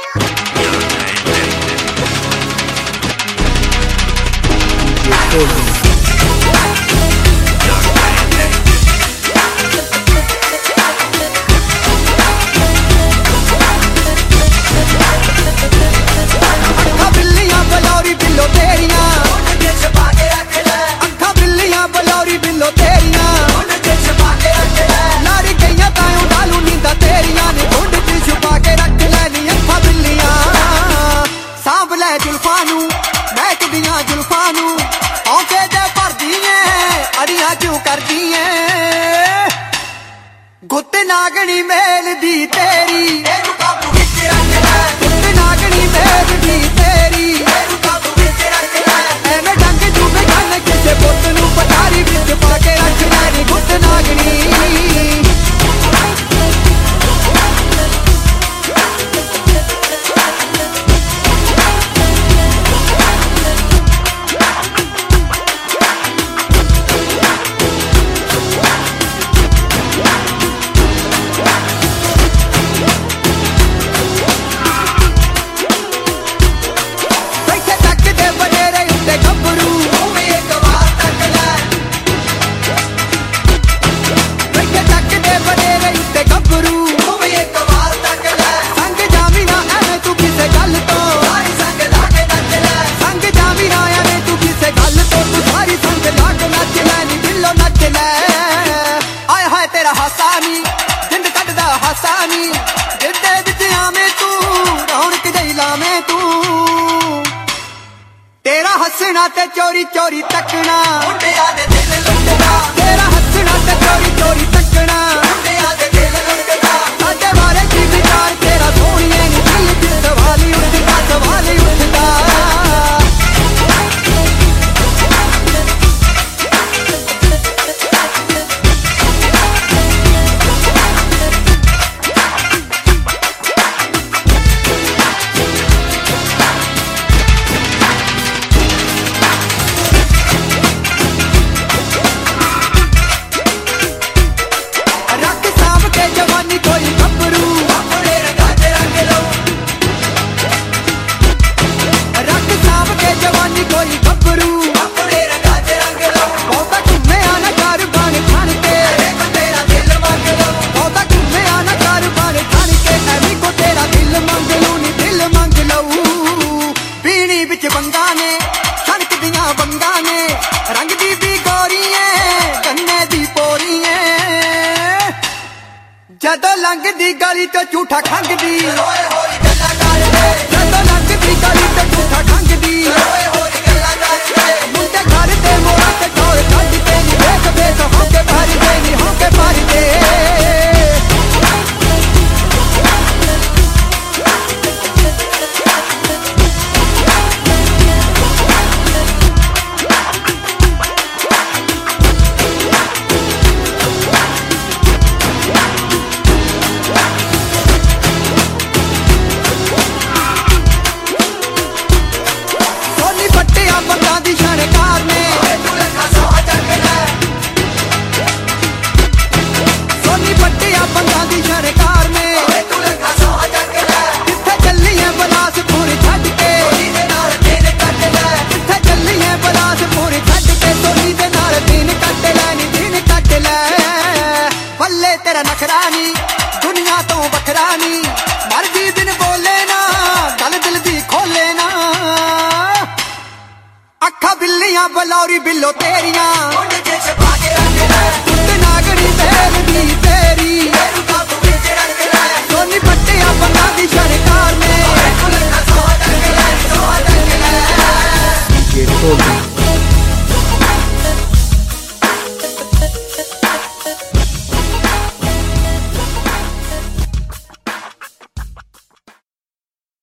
गुत्त Nagni mail दी तेरी गुत्त Nagni mail दी तेरी एवें डंग चूमे खाने किसे पुत नू पटारी विच पाके रख लैनी गुत्त नागनी तेरा हसना ते चोरी चोरी तकना तेरा हसना ते चोरी चोरी तकना साडे बारे की विचार तेरा सोनिए नी दिल च सवाल ही उठदा जदों लंघदी गली तो झूठा खंघदी जदों लंघदी गली तो झूठा खंघदी मुंडे घर दे मोड़ा ते ठोर कढ के नी देख बेस होके भर दे नी होके भर दे तेरा नखरानी दुनिया तो बखरानी मर्जी दिन बोले ना गल दिल दी खोले ना अखा बिल्लियां बलौरी बिल्लो तेरियां नागरी बैल दी तेरी